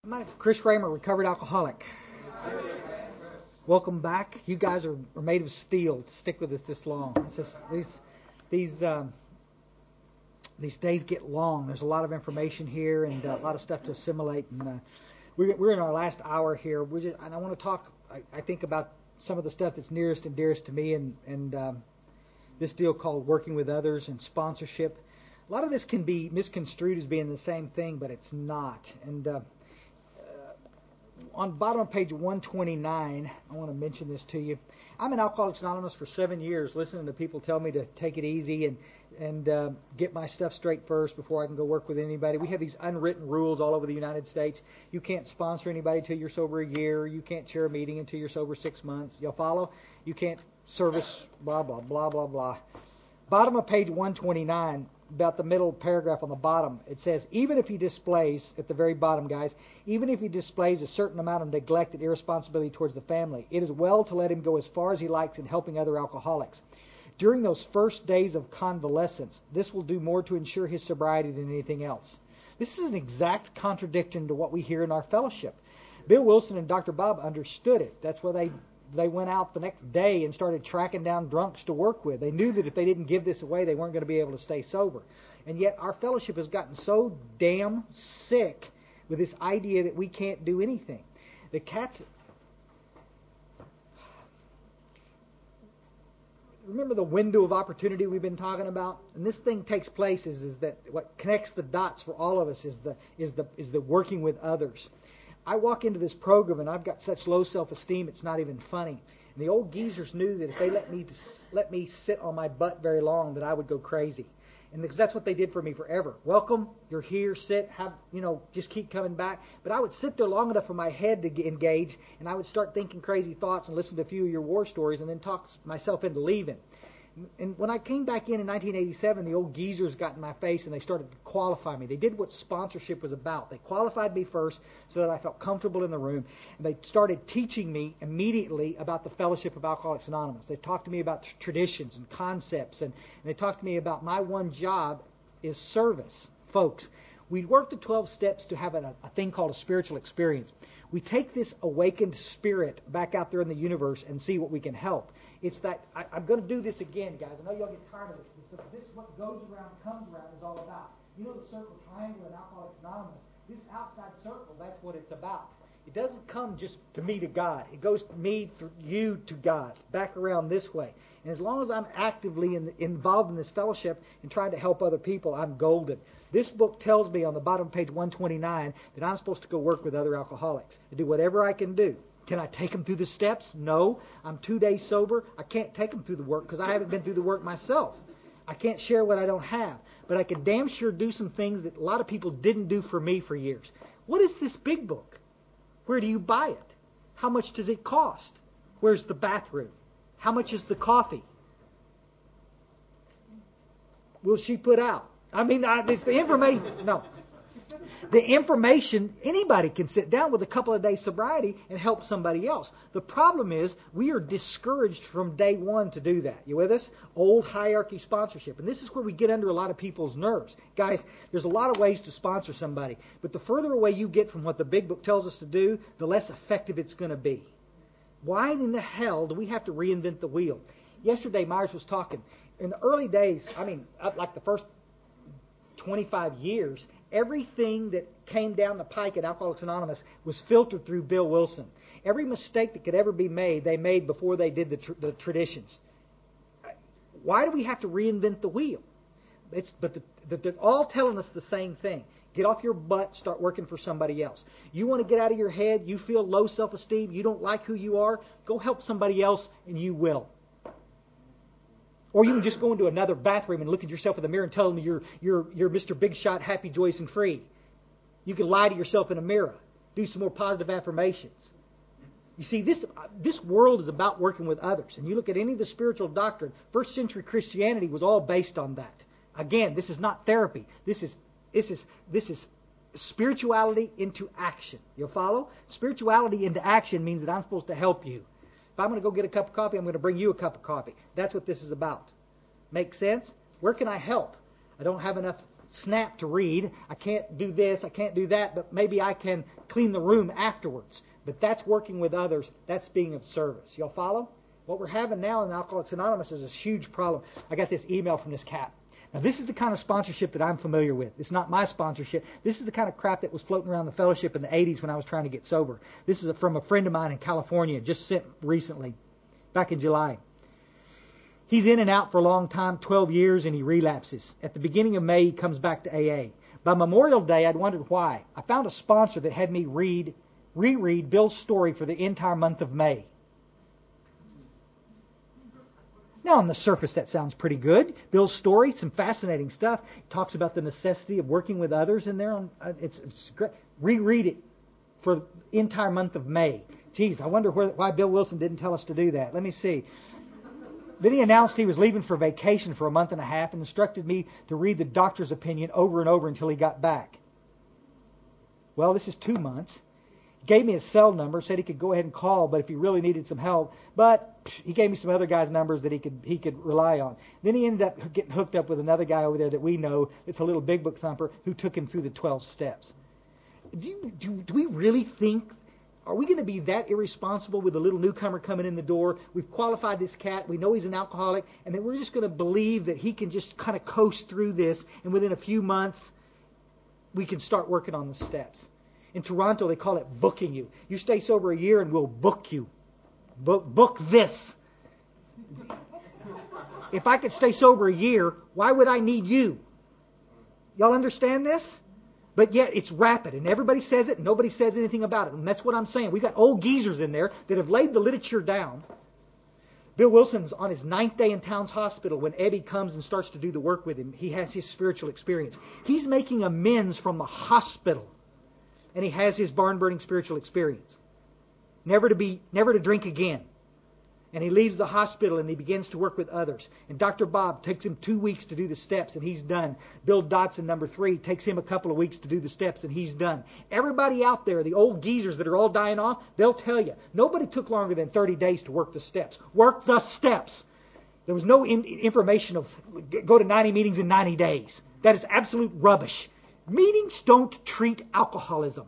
I'm Chris Raymer, recovered alcoholic. Welcome back. You guys are made of steel to stick with us this long. It's just these days get long. There's a lot of information here and a lot of stuff to assimilate. And we're in our last hour here. And I want to talk. I think about some of the stuff that's nearest and dearest to me, and this deal called working with others and sponsorship. A lot of this can be misconstrued as being the same thing, but it's not. And on the bottom of page 129, I want to mention this to you. I'm in Alcoholics Anonymous for 7 years, listening to people tell me to take it easy and get my stuff straight first before I can go work with anybody. We have these unwritten rules all over the United States. You can't sponsor anybody until you're sober a year. You can't chair a meeting until you're sober 6 months. Y'all follow? You can't service blah, blah, blah, blah, blah. Bottom of page 129, about the middle paragraph on the bottom, it says, even if he displays, at the very bottom, guys, even if he displays a certain amount of neglect and irresponsibility towards the family, it is well to let him go as far as he likes in helping other alcoholics. During those first days of convalescence, this will do more to ensure his sobriety than anything else. This is an exact contradiction to what we hear in our fellowship. Bill Wilson and Dr. Bob understood it. That's why they went out the next day and started tracking down drunks to work with. They knew that if they didn't give this away, they weren't going to be able to stay sober. And yet our fellowship has gotten so damn sick with this idea that we can't do anything. The cats... Remember the window of opportunity we've been talking about? And this thing takes place is that what connects the dots for all of us is the working with others. I walk into this program and I've got such low self-esteem it's not even funny. And the old geezers knew that if they let me sit on my butt very long that I would go crazy. And because that's what they did for me forever. Welcome, you're here, sit, just keep coming back. But I would sit there long enough for my head to engage, and I would start thinking crazy thoughts and listen to a few of your war stories and then talk myself into leaving. And when I came back in 1987, the old geezers got in my face and they started to qualify me. They did what sponsorship was about. They qualified me first so that I felt comfortable in the room. And they started teaching me immediately about the fellowship of Alcoholics Anonymous. They talked to me about traditions and concepts. And they talked to me about my one job is service. Folks, we work the 12 steps to have a thing called a spiritual experience. We take this awakened spirit back out there in the universe and see what we can help. It's that, I'm going to do this again, guys. I know y'all get tired of this. This what goes around, comes around is all about. You know the circle triangle in Alcoholics Anonymous? This outside circle, that's what it's about. It doesn't come just to me to God. It goes to me, through you to God, back around this way. And as long as I'm actively involved in this fellowship and trying to help other people, I'm golden. This book tells me on the bottom of page 129 that I'm supposed to go work with other alcoholics and do whatever I can do. Can I take them through the steps? No. I'm 2 days sober. I can't take them through the work because I haven't been through the work myself. I can't share what I don't have. But I can damn sure do some things that a lot of people didn't do for me for years. What is this big book? Where do you buy it? How much does it cost? Where's the bathroom? How much is the coffee? Will she put out? I mean, it's the information. No. The information, anybody can sit down with a couple of days sobriety and help somebody else. The problem is we are discouraged from day one to do that. You with us? Old hierarchy sponsorship. And this is where we get under a lot of people's nerves. Guys, there's a lot of ways to sponsor somebody. But the further away you get from what the big book tells us to do, the less effective it's going to be. Why in the hell do we have to reinvent the wheel? Yesterday, Myers was talking. In the early days, like the first 25 years, everything that came down the pike at Alcoholics Anonymous was filtered through Bill Wilson. Every mistake that could ever be made, they made before they did the traditions. Why do we have to reinvent the wheel? They're all telling us the same thing. Get off your butt, start working for somebody else. You want to get out of your head, you feel low self-esteem, you don't like who you are, go help somebody else and you will. Or you can just go into another bathroom and look at yourself in the mirror and tell them you're Mr. Big Shot, happy, joyous, and free. You can lie to yourself in a mirror. Do some more positive affirmations. You see, this world is about working with others. And you look at any of the spiritual doctrine, first century Christianity was all based on that. Again, this is not therapy. This is spirituality into action. You'll follow? Spirituality into action means that I'm supposed to help you. If I'm going to go get a cup of coffee, I'm going to bring you a cup of coffee. That's what this is about. Make sense? Where can I help? I don't have enough snap to read. I can't do this. I can't do that. But maybe I can clean the room afterwards. But that's working with others. That's being of service. Y'all follow? What we're having now in Alcoholics Anonymous is a huge problem. I got this email from this cat. Now, this is the kind of sponsorship that I'm familiar with. It's not my sponsorship. This is the kind of crap that was floating around the fellowship in the 80s when I was trying to get sober. This is from a friend of mine in California, just sent recently, back in July. He's in and out for a long time, 12 years, and he relapses. At the beginning of May, he comes back to AA. By Memorial Day, I'd wondered why. I found a sponsor that had me reread Bill's story for the entire month of May. Now, on the surface, that sounds pretty good. Bill's story, some fascinating stuff. He talks about the necessity of working with others in there. It's great. Reread it for the entire month of May. Geez, I wonder why Bill Wilson didn't tell us to do that. Let me see. Then he announced he was leaving for vacation for a month and a half and instructed me to read the doctor's opinion over and over until he got back. Well, this is 2 months. He gave me his cell number, said he could go ahead and call, but if he really needed some help. But he gave me some other guys' numbers that he could rely on. Then he ended up getting hooked up with another guy over there that we know. It's a little big book thumper who took him through the 12 steps. Do we really think, are we going to be that irresponsible with a little newcomer coming in the door? We've qualified this cat. We know he's an alcoholic. And then we're just going to believe that he can just kind of coast through this. And within a few months, we can start working on the steps. In Toronto, they call it booking you. You stay sober a year and we'll book you. Book this. If I could stay sober a year, why would I need you? Y'all understand this? But yet it's rapid, and everybody says it, and nobody says anything about it. And that's what I'm saying. We've got old geezers in there that have laid the literature down. Bill Wilson's on his 9th day in Towns Hospital when Ebby comes and starts to do the work with him. He has his spiritual experience. He's making amends from the hospital, and he has his barn-burning spiritual experience. Never to drink again. And he leaves the hospital and he begins to work with others. And Dr. Bob takes him 2 weeks to do the steps and he's done. Bill Dotson, number 3, takes him a couple of weeks to do the steps and he's done. Everybody out there, the old geezers that are all dying off, they'll tell you, nobody took longer than 30 days to work the steps. Work the steps. There was no information of go to 90 meetings in 90 days. That is absolute rubbish. Meetings don't treat alcoholism.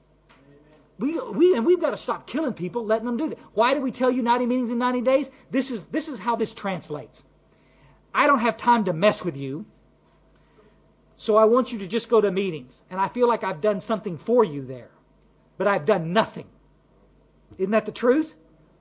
We've got to stop killing people, letting them do that. Why do we tell you 90 meetings in 90 days? This is how this translates. I don't have time to mess with you, so I want you to just go to meetings. And I feel like I've done something for you there, but I've done nothing. Isn't that the truth?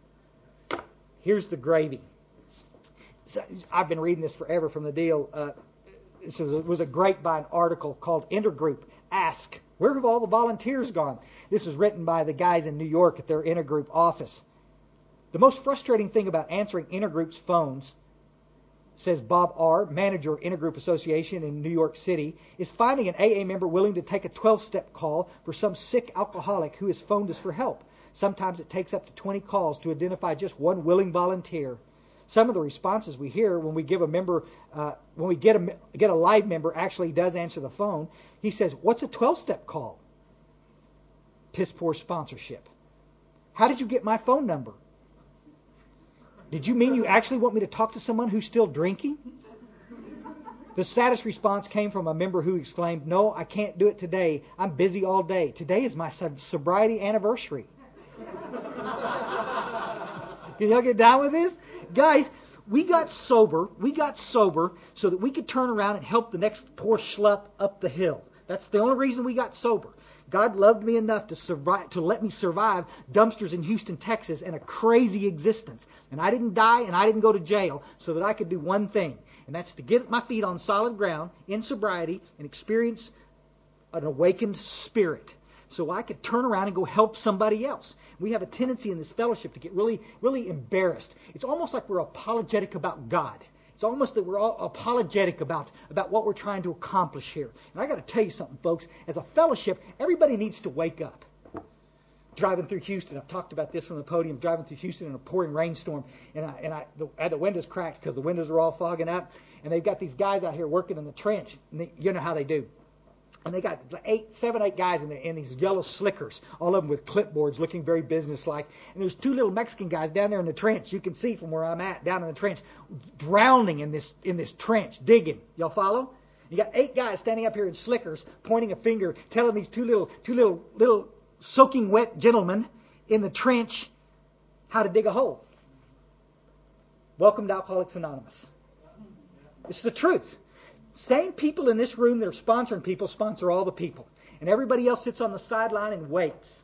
Here's the gravy. So, I've been reading this forever from the deal. This was a Grapevine article called Intergroup Ask. Where have all the volunteers gone? This was written by the guys in New York at their Intergroup office. The most frustrating thing about answering Intergroup's phones, says Bob R., manager of Intergroup Association in New York City, is finding an AA member willing to take a 12-step call for some sick alcoholic who has phoned us for help. Sometimes it takes up to 20 calls to identify just one willing volunteer. Some of the responses we hear when we give a member, when we get a live member actually does answer the phone, he says, "What's a 12-step call?" Piss poor sponsorship. How did you get my phone number? Did you mean you actually want me to talk to someone who's still drinking? The saddest response came from a member who exclaimed, "No, I can't do it today. I'm busy all day. Today is my sobriety anniversary." Can y'all get down with this? Guys, we got sober so that we could turn around and help the next poor schlup up the hill. That's the only reason we got sober. God loved me enough to let me survive dumpsters in Houston, Texas, and a crazy existence. And I didn't die and I didn't go to jail so that I could do one thing, and that's to get my feet on solid ground in sobriety and experience an awakened spirit, so I could turn around and go help somebody else. We have a tendency in this fellowship to get really, really embarrassed. It's almost like we're apologetic about God. It's almost that we're all apologetic about what we're trying to accomplish here. And I got to tell you something, folks. As a fellowship, everybody needs to wake up. Driving through Houston, I've talked about this from the podium, driving through Houston in a pouring rainstorm, and I had the windows cracked because the windows are all fogging up, and they've got these guys out here working in the trench, and you know how they do. And they got 7, 8 guys in these yellow slickers, all of them with clipboards, looking very businesslike. And there's 2 little Mexican guys down there in the trench. You can see from where I'm at, down in the trench, drowning in this trench, digging. Y'all follow? You got 8 guys standing up here in slickers, pointing a finger, telling these two little soaking wet gentlemen in the trench how to dig a hole. Welcome to Alcoholics Anonymous. It's the truth. Same people in this room that are sponsoring people sponsor all the people. And everybody else sits on the sideline and waits.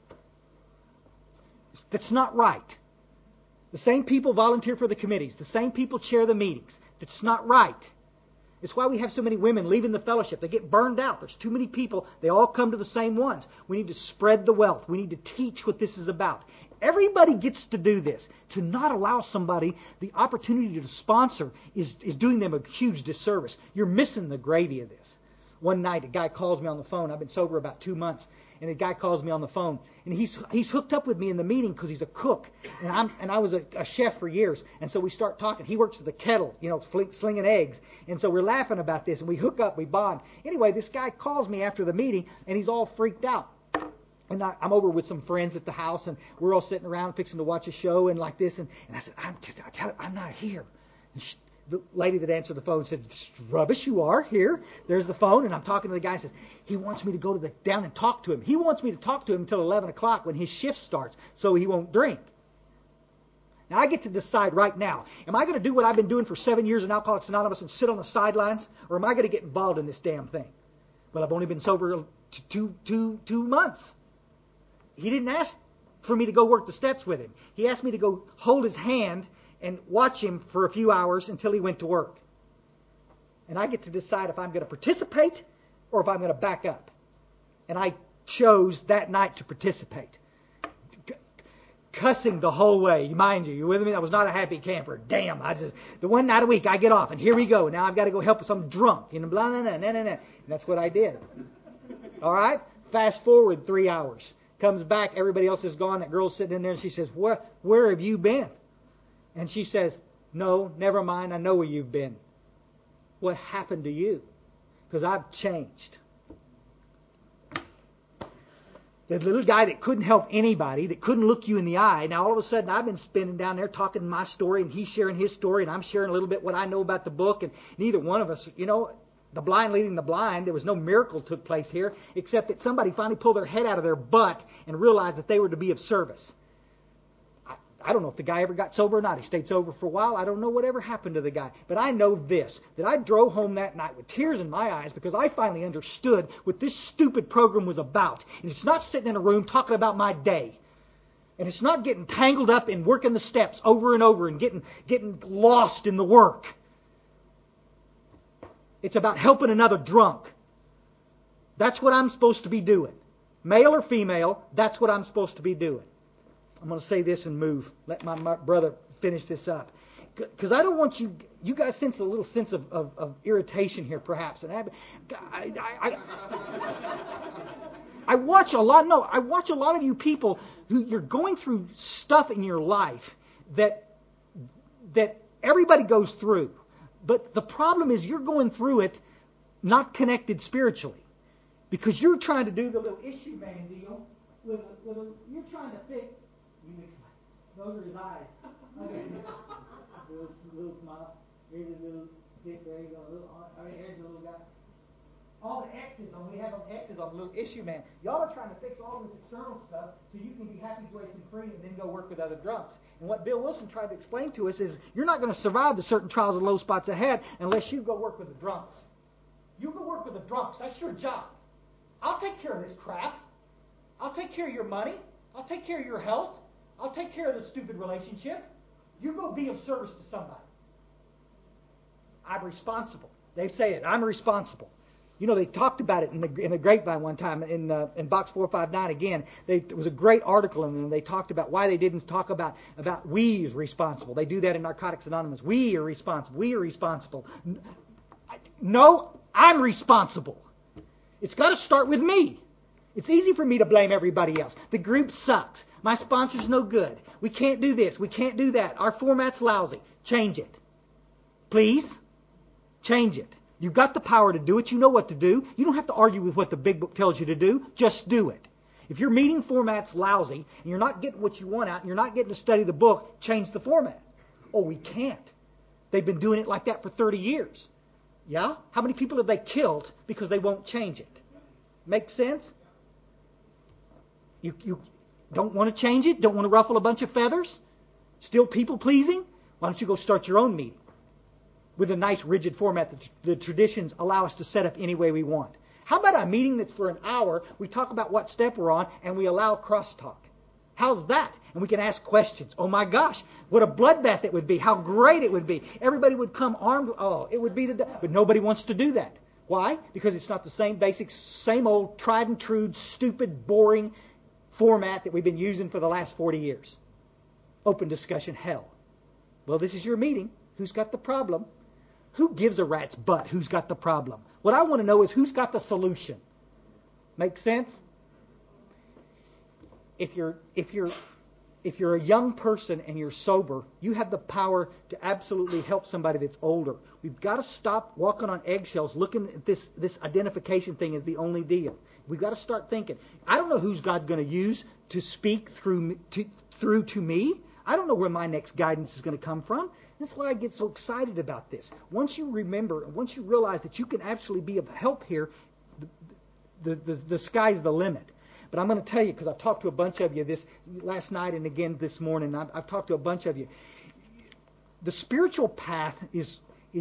That's not right. The same people volunteer for the committees. The same people chair the meetings. That's not right. It's why we have so many women leaving the fellowship. They get burned out. There's too many people. They all come to the same ones. We need to spread the wealth. We need to teach what this is about. Everybody gets to do this. To not allow somebody the opportunity to sponsor is doing them a huge disservice. You're missing the gravy of this. One night, a guy calls me on the phone. I've been sober about 2 months. And a guy calls me on the phone, and he's hooked up with me in the meeting because he's a cook, and I was a chef for years, and so we start talking. He works at the kettle, slinging eggs, and so we're laughing about this, and we hook up, we bond. Anyway, this guy calls me after the meeting, and he's all freaked out. And I'm over with some friends at the house, and we're all sitting around fixing to watch a show and like this, and I said, I'm not here. And the lady that answered the phone said, rubbish, you are here. There's the phone, and I'm talking to the guy and says, he wants me to go down and talk to him. He wants me to talk to him until 11 o'clock when his shift starts so he won't drink. Now, I get to decide right now, am I going to do what I've been doing for 7 years in Alcoholics Anonymous and sit on the sidelines, or am I going to get involved in this damn thing? Well, I've only been sober two months. He didn't ask for me to go work the steps with him. He asked me to go hold his hand and watch him for a few hours until he went to work. And I get to decide if I'm going to participate or if I'm going to back up. And I chose that night to participate. Cussing the whole way. Mind you with me? I was not a happy camper. Damn, the one night a week I get off and here we go. Now I've got to go help some drunk. Blah, blah, blah, blah, blah. And that's what I did. All right? Fast forward 3 hours. Comes back, everybody else is gone. That girl's sitting in there and she says, where have you been? And she says, no, never mind. I know where you've been. What happened to you? Because I've changed. The little guy that couldn't help anybody, that couldn't look you in the eye, now all of a sudden I've been spending down there talking my story and he's sharing his story and I'm sharing a little bit what I know about the book, and neither one of us, the blind leading the blind, there was no miracle took place here except that somebody finally pulled their head out of their butt and realized that they were to be of service. I don't know if the guy ever got sober or not. He stayed sober for a while. I don't know whatever happened to the guy. But I know this, that I drove home that night with tears in my eyes because I finally understood what this stupid program was about. And it's not sitting in a room talking about my day. And it's not getting tangled up in working the steps over and over and getting lost in the work. It's about helping another drunk. That's what I'm supposed to be doing. Male or female, that's what I'm supposed to be doing. I'm going to say this and move. Let my brother finish this up. Because I don't want you guys sense a little sense of irritation here, perhaps. And I watch a lot of you people who you're going through stuff in your life that everybody goes through. But the problem is you're going through it not connected spiritually. Because you're trying to do the little issue man deal. You're trying to fix. Those are his eyes. Okay. little smile. Here's a little stick. There you go. Here's a little guy. All the X's on. We have them X's on the little issue man. Y'all are trying to fix all this external stuff so you can be happy, joyous, and free, and then go work with other drunks. And what Bill Wilson tried to explain to us is you're not going to survive the certain trials and low spots ahead unless you go work with the drunks. You go work with the drunks. That's your job. I'll take care of this crap. I'll take care of your money. I'll take care of your health. I'll take care of the stupid relationship. You go be of service to somebody. I'm responsible. They say it. I'm responsible. They talked about it in the grapevine one time in Box 459 again. It was a great article in them. They talked about why they didn't talk about we is responsible. They do that in Narcotics Anonymous. We are responsible. We are responsible. No, I'm responsible. It's got to start with me. It's easy for me to blame everybody else. The group sucks. My sponsor's no good. We can't do this. We can't do that. Our format's lousy. Change it. Please? Change it. You've got the power to do it. You know what to do. You don't have to argue with what the big book tells you to do. Just do it. If your meeting format's lousy and you're not getting what you want out and you're not getting to study the book, change the format. Oh, we can't. They've been doing it like that for 30 years. Yeah? How many people have they killed because they won't change it? Make sense? You don't want to change it? Don't want to ruffle a bunch of feathers? Still people pleasing? Why don't you go start your own meeting with a nice rigid format that the traditions allow us to set up any way we want? How about a meeting that's for an hour, we talk about what step we're on, and we allow crosstalk? How's that? And we can ask questions. Oh my gosh, what a bloodbath it would be. How great it would be. Everybody would come armed. Oh, it would be but nobody wants to do that. Why? Because it's not the same basic, same old, tried and true, stupid, boring format that we've been using for the last 40 years. Open discussion hell. Well, this is your meeting. Who's got the problem? Who gives a rat's butt who's got the problem? What I want to know is who's got the solution. Make sense? If you're a young person and you're sober, you have the power to absolutely help somebody that's older. We've got to stop walking on eggshells, looking at this identification thing as the only deal. We've got to start thinking, I don't know who's God going to use to speak through to me. I don't know where my next guidance is going to come from. That's why I get so excited about this. Once you remember, once you realize that you can actually be of help here, the sky's the limit. But I'm going to tell you, because I've talked to a bunch of you this last night and again this morning. I've talked to a bunch of you. The spiritual path is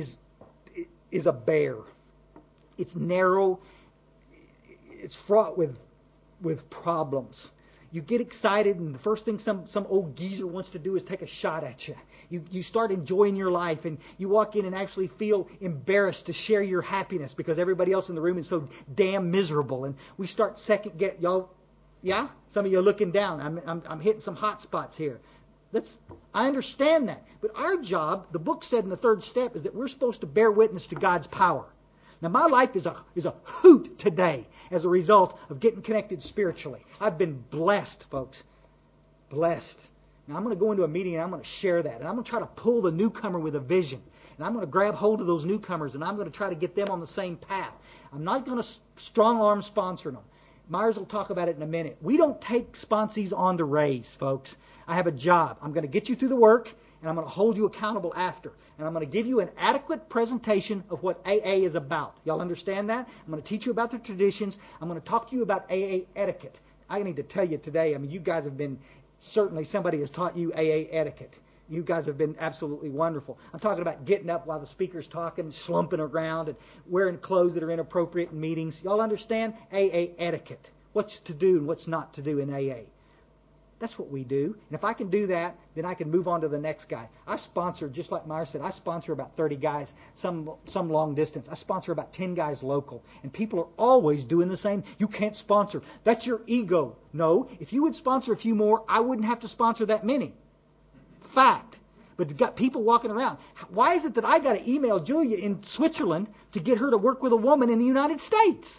a bear. It's narrow. It's fraught with problems. You get excited, and the first thing some old geezer wants to do is take a shot at you. You start enjoying your life, and you walk in and actually feel embarrassed to share your happiness because everybody else in the room is so damn miserable. And we start y'all. Yeah, some of you are looking down. I'm hitting some hot spots here. I understand that, but our job, the book said in the third step, is that we're supposed to bear witness to God's power. Now, my life is a hoot today as a result of getting connected spiritually. I've been blessed, folks. Blessed. Now, I'm going to go into a meeting and I'm going to share that. And I'm going to try to pull the newcomer with a vision. And I'm going to grab hold of those newcomers and I'm going to try to get them on the same path. I'm not going to strong arm sponsor them. Myers will talk about it in a minute. We don't take sponsees on to raise, folks. I have a job. I'm going to get you through the work, and I'm going to hold you accountable after. And I'm going to give you an adequate presentation of what AA is about. Y'all understand that? I'm going to teach you about the traditions. I'm going to talk to you about AA etiquette. I need to tell you today, you guys have been, certainly somebody has taught you AA etiquette. You guys have been absolutely wonderful. I'm talking about getting up while the speaker's talking, slumping around, and wearing clothes that are inappropriate in meetings. Y'all understand AA etiquette? What's to do and what's not to do in AA. That's what we do. And if I can do that, then I can move on to the next guy. I sponsor, just like Myers said, I sponsor about 30 guys, some long distance. I sponsor about 10 guys local. And people are always doing the same. You can't sponsor. That's your ego. No, if you would sponsor a few more, I wouldn't have to sponsor that many. Fact. But you've got people walking around. Why is it that I got to email Julia in Switzerland to get her to work with a woman in the United States?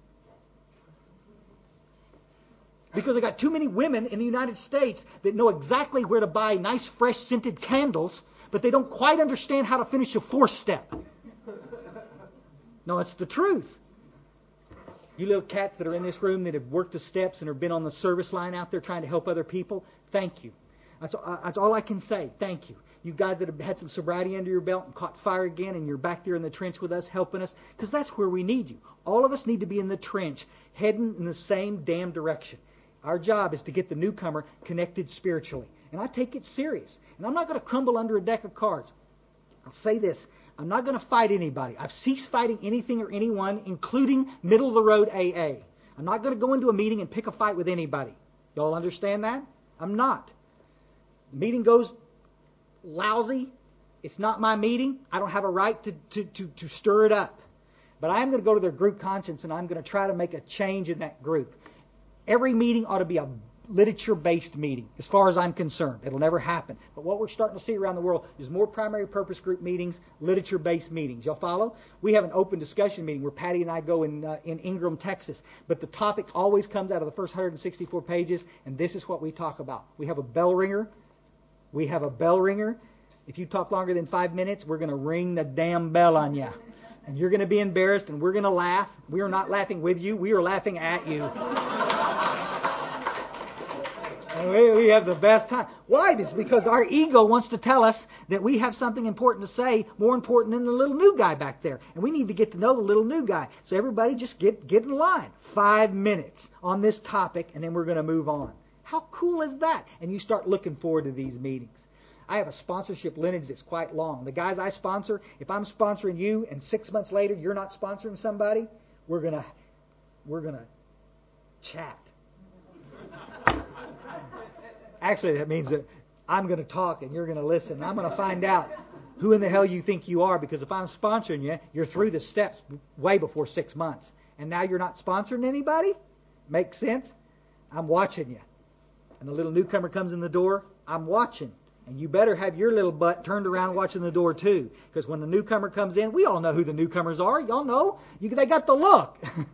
Because I got too many women in the United States that know exactly where to buy nice, fresh, scented candles, but they don't quite understand how to finish a fourth step. No, it's the truth. You little cats that are in this room that have worked the steps and have been on the service line out there trying to help other people, thank you. That's all I can say. Thank you. You guys that have had some sobriety under your belt and caught fire again and you're back there in the trench with us helping us, because that's where we need you. All of us need to be in the trench, heading in the same damn direction. Our job is to get the newcomer connected spiritually. And I take it serious. And I'm not going to crumble under a deck of cards. I'll say this. I'm not going to fight anybody. I've ceased fighting anything or anyone, including middle-of-the-road AA. I'm not going to go into a meeting and pick a fight with anybody. Y'all understand that? I'm not. The meeting goes lousy. It's not my meeting. I don't have a right to stir it up. But I am going to go to their group conscience and I'm going to try to make a change in that group. Every meeting ought to be a literature-based meeting, as far as I'm concerned. It'll never happen. But what we're starting to see around the world is more primary purpose group meetings, literature-based meetings. Y'all follow? We have an open discussion meeting where Patty and I go in Ingram, Texas. But the topic always comes out of the first 164 pages, and this is what we talk about. We have a bell ringer. If you talk longer than 5 minutes, we're going to ring the damn bell on you. And you're going to be embarrassed, and we're going to laugh. We are not laughing with you. We are laughing at you. And we have the best time. Why? It's because our ego wants to tell us that we have something important to say, more important than the little new guy back there. And we need to get to know the little new guy. So everybody just get in line. 5 minutes on this topic, and then we're going to move on. How cool is that? And you start looking forward to these meetings. I have a sponsorship lineage that's quite long. The guys I sponsor, if I'm sponsoring you and 6 months later you're not sponsoring somebody, we're gonna chat. Actually, that means that I'm going to talk and you're going to listen. And I'm going to find out who in the hell you think you are, because if I'm sponsoring you, you're through the steps way before 6 months. And now you're not sponsoring anybody? Makes sense? I'm watching you. And the little newcomer comes in the door, I'm watching. And you better have your little butt turned around watching the door too. Because when the newcomer comes in, we all know who the newcomers are. Y'all know. They got the look.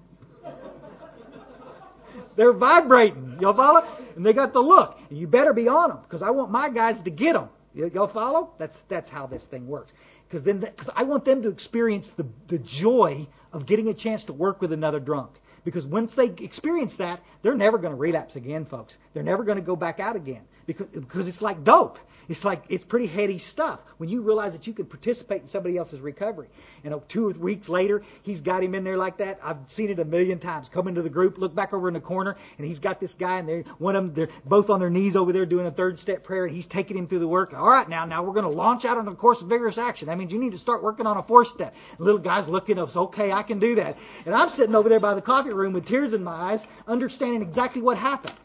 They're vibrating. Y'all follow? And they got the look. And you better be on them, because I want my guys to get them. Y'all follow? That's how this thing works. Because I want them to experience the joy of getting a chance to work with another drunk. Because once they experience that, they're never going to relapse again, folks. They're never going to go back out again. Because it's like dope. It's pretty heady stuff when you realize that you can participate in somebody else's recovery. 2 or 3 weeks later, he's got him in there like that. I've seen it a million times. Come into the group, look back over in the corner, and he's got this guy, and one of them, they're both on their knees over there doing a 3rd-step prayer, and he's taking him through the work. All right, now we're going to launch out on a course of vigorous action. That means you need to start working on a 4th-step. The little guy's looking at us, okay, I can do that. And I'm sitting over there by the coffee room with tears in my eyes, understanding exactly what happened.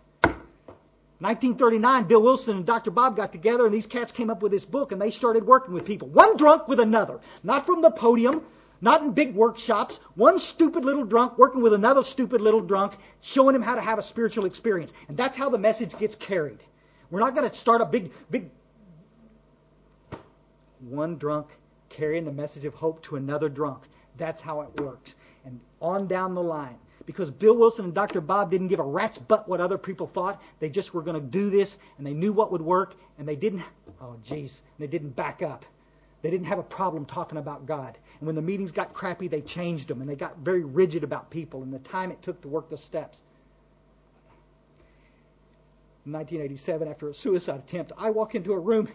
1939, Bill Wilson and Dr. Bob got together, and these cats came up with this book, and they started working with people. One drunk with another. Not from the podium, not in big workshops. One stupid little drunk working with another stupid little drunk, showing him how to have a spiritual experience. And that's how the message gets carried. We're not going to start a big... One drunk carrying the message of hope to another drunk. That's how it works. And on down the line. Because Bill Wilson and Dr. Bob didn't give a rat's butt what other people thought. They just were going to do this, and they knew what would work, and they didn't back up. They didn't have a problem talking about God. And when the meetings got crappy, they changed them, and they got very rigid about people and the time it took to work the steps. In 1987, after a suicide attempt, I walk into a room,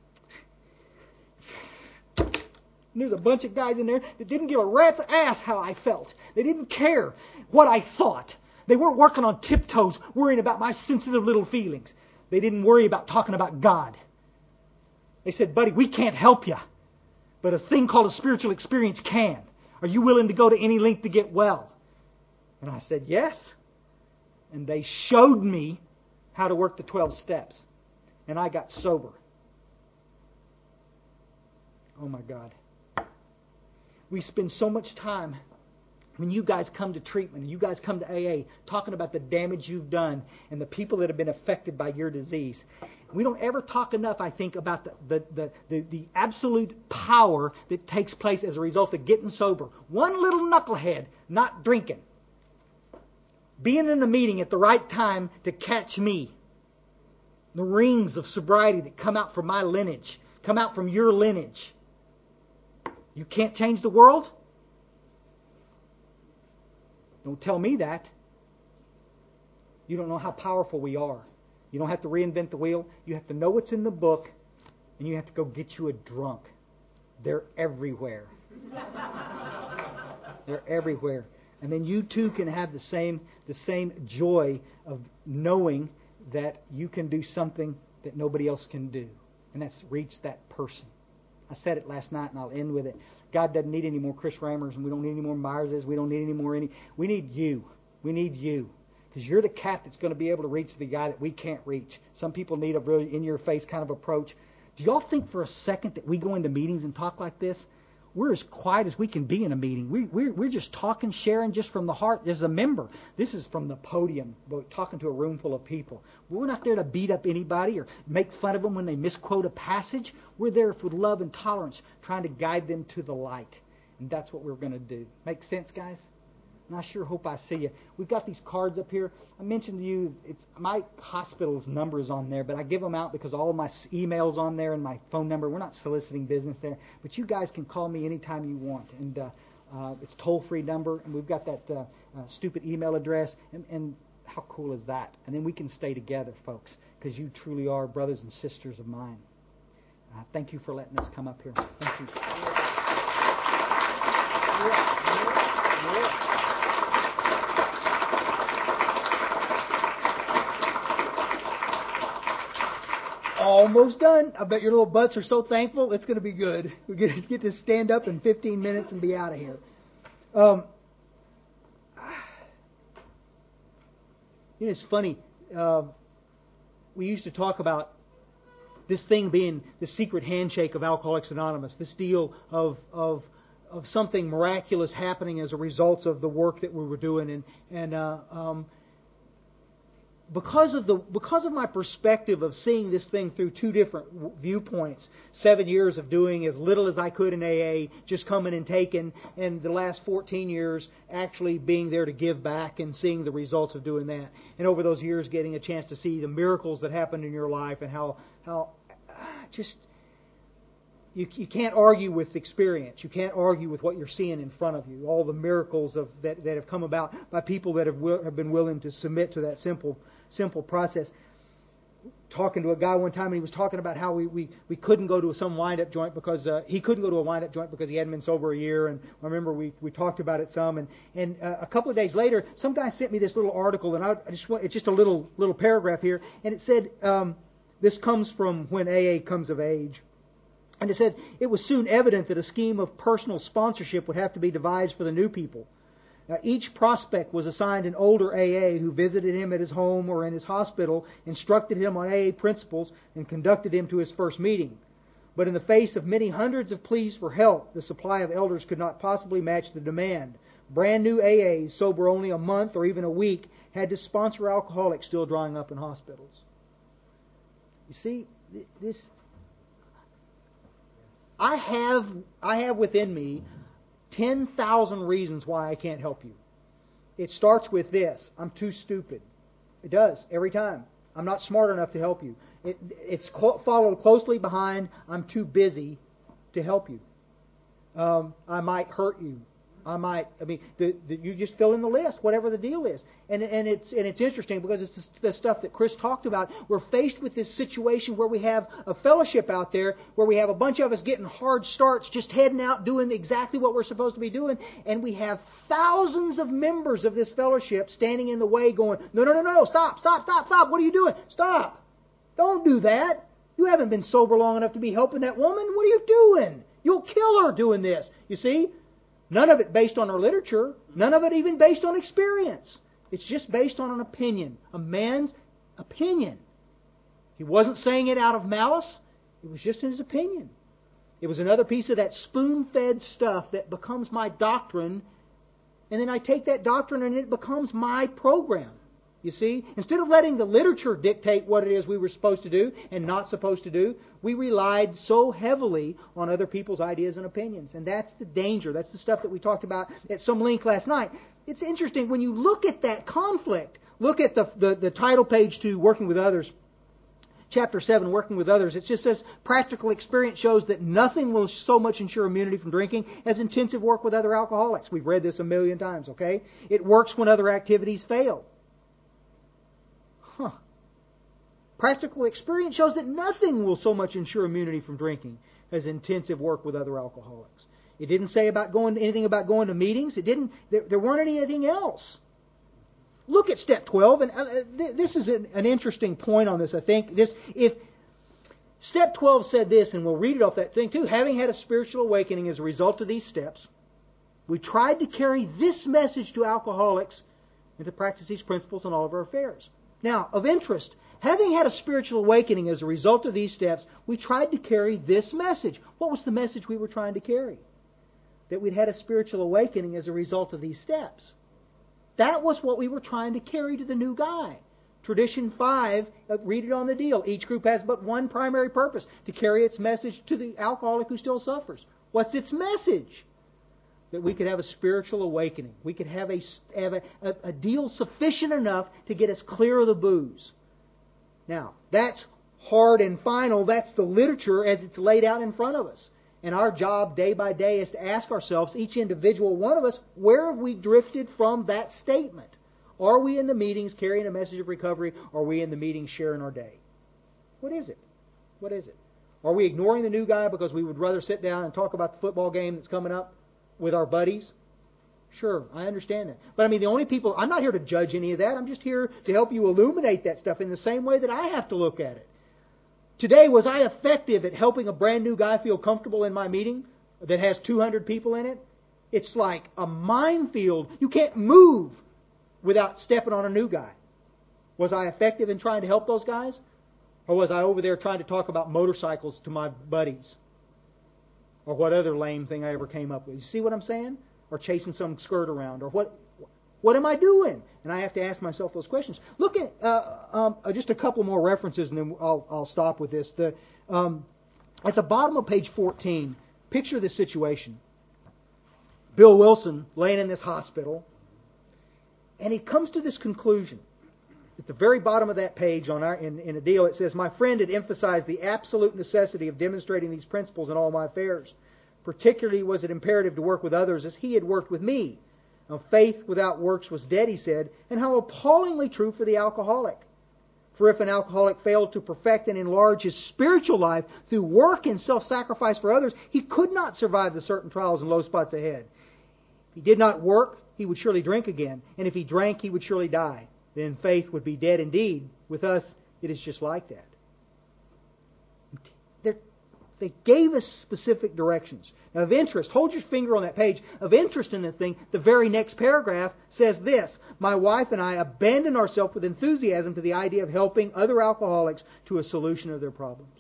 and there's a bunch of guys in there that didn't give a rat's ass how I felt. They didn't care what I thought. They weren't working on tiptoes, worrying about my sensitive little feelings. They didn't worry about talking about God. They said, buddy, we can't help you, but a thing called a spiritual experience can. Are you willing to go to any length to get well? And I said, yes. And they showed me how to work the 12 steps. And I got sober. Oh my God. We spend so much time when you guys come to treatment and you guys come to AA talking about the damage you've done and the people that have been affected by your disease. We don't ever talk enough, I think, about the absolute power that takes place as a result of getting sober. One little knucklehead not drinking. Being in the meeting at the right time to catch me. The rings of sobriety that come out from my lineage, come out from your lineage. You can't change the world? Don't tell me that. You don't know how powerful we are. You don't have to reinvent the wheel. You have to know what's in the book, and you have to go get you a drunk. They're everywhere. They're everywhere. And then you too can have the same joy of knowing that you can do something that nobody else can do. And that's reach that person. I said it last night, and I'll end with it. God doesn't need any more Chris Ramers, and we don't need any more Myerses. We don't need any more. We need you. We need you. Because you're the cat that's going to be able to reach the guy that we can't reach. Some people need a really in-your-face kind of approach. Do y'all think for a second that we go into meetings and talk like this? We're as quiet as we can be in a meeting. We're just talking, sharing just from the heart. As a member, this is from the podium, talking to a room full of people. We're not there to beat up anybody or make fun of them when they misquote a passage. We're there with love and tolerance, trying to guide them to the light. And that's what we're going to do. Make sense, guys? And I sure hope I see you. We've got these cards up here. I mentioned to you, it's my hospital's number is on there, but I give them out because all of my emails on there and my phone number. We're not soliciting business there, but you guys can call me anytime you want. And it's a toll-free number, and we've got that stupid email address. And How cool is that? And then we can stay together, folks, because you truly are brothers and sisters of mine. Thank you for letting us come up here. Thank you. Almost done. I bet your little butts are so thankful. It's going to be good. We get to stand up in 15 minutes and be out of here. It's funny. We used to talk about this thing being the secret handshake of Alcoholics Anonymous, this deal of something miraculous happening as a result of the work that we were doing, and because of my perspective of seeing this thing through two different viewpoints, 7 years of doing as little as I could in AA, just coming and taking, and the last 14 years actually being there to give back and seeing the results of doing that. And over those years getting a chance to see the miracles that happened in your life and how just you can't argue with experience. You can't argue with what you're seeing in front of you. All the miracles that have come about by people that have been willing to submit to that simple process. Talking to a guy one time, and he was talking about how we couldn't go to some wind-up joint because he couldn't go to a wind-up joint because he hadn't been sober a year. And I remember we talked about it some. And a couple of days later, some guy sent me this little article, and it's just a little paragraph here, and it said this comes from when AA comes of age. And it said, it was soon evident that a scheme of personal sponsorship would have to be devised for the new people. Now, each prospect was assigned an older AA who visited him at his home or in his hospital, instructed him on AA principles, and conducted him to his first meeting. But in the face of many hundreds of pleas for help, the supply of elders could not possibly match the demand. Brand new AAs, sober only a month or even a week, had to sponsor alcoholics still drying up in hospitals. You see, this... I have within me 10,000 reasons why I can't help you. It starts with this: I'm too stupid. It does, every time. I'm not smart enough to help you. It's followed closely behind, I'm too busy to help you. I might hurt you. You just fill in the list, whatever the deal is. And it's interesting because it's the stuff that Chris talked about. We're faced with this situation where we have a fellowship out there where we have a bunch of us getting hard starts, just heading out doing exactly what we're supposed to be doing, and we have thousands of members of this fellowship standing in the way going, no, stop, what are you doing? Stop. Don't do that. You haven't been sober long enough to be helping that woman. What are you doing? You'll kill her doing this. You see? None of it based on our literature. None of it even based on experience. It's just based on an opinion. A man's opinion. He wasn't saying it out of malice. It was just his opinion. It was another piece of that spoon-fed stuff that becomes my doctrine. And then I take that doctrine and it becomes my program. You see, instead of letting the literature dictate what it is we were supposed to do and not supposed to do, we relied so heavily on other people's ideas and opinions. And that's the danger. That's the stuff that we talked about at some length last night. It's interesting, when you look at that conflict, look at the title page to Working with Others, Chapter 7, Working with Others. It just says, practical experience shows that nothing will so much ensure immunity from drinking as intensive work with other alcoholics. We've read this a million times, okay? It works when other activities fail. Practical experience shows that nothing will so much ensure immunity from drinking as intensive work with other alcoholics. It didn't say anything about going to meetings. It didn't. There weren't anything else. Look at step 12, and this is an interesting point on this. I think if step 12 said this, and we'll read it off that thing too. Having had a spiritual awakening as a result of these steps, we tried to carry this message to alcoholics and to practice these principles in all of our affairs. Now, of interest, having had a spiritual awakening as a result of these steps, we tried to carry this message. What was the message we were trying to carry? That we'd had a spiritual awakening as a result of these steps. That was what we were trying to carry to the new guy. Tradition 5, read it on the deal. Each group has but one primary purpose, to carry its message to the alcoholic who still suffers. What's its message? That we could have a spiritual awakening. We could have a deal sufficient enough to get us clear of the booze. Now, that's hard and final. That's the literature as it's laid out in front of us. And our job day by day is to ask ourselves, each individual one of us, where have we drifted from that statement? Are we in the meetings carrying a message of recovery, or are we in the meetings sharing our day? What is it? What is it? Are we ignoring the new guy because we would rather sit down and talk about the football game that's coming up with our buddies? Sure, I understand that. But I mean, the only people, I'm not here to judge any of that. I'm just here to help you illuminate that stuff in the same way that I have to look at it. Today, was I effective at helping a brand new guy feel comfortable in my meeting that has 200 people in it? It's like a minefield. You can't move without stepping on a new guy. Was I effective in trying to help those guys? Or was I over there trying to talk about motorcycles to my buddies? Or what other lame thing I ever came up with? You see what I'm saying? Or chasing some skirt around? Or what am I doing? And I have to ask myself those questions. Look at just a couple more references, and then I'll stop with this. At the bottom of page 14, picture this situation. Bill Wilson laying in this hospital, and he comes to this conclusion. At the very bottom of that page in a deal, it says, "My friend had emphasized the absolute necessity of demonstrating these principles in all my affairs. Particularly was it imperative to work with others as he had worked with me. Now, faith without works was dead," he said, "and how appallingly true for the alcoholic. For if an alcoholic failed to perfect and enlarge his spiritual life through work and self-sacrifice for others, he could not survive the certain trials and low spots ahead. If he did not work, he would surely drink again, and if he drank, he would surely die. Then faith would be dead indeed. With us, it is just like that." They gave us specific directions. Now, of interest, hold your finger on that page. Of interest in this thing, the very next paragraph says this: "My wife and I abandon ourselves with enthusiasm to the idea of helping other alcoholics to a solution of their problems."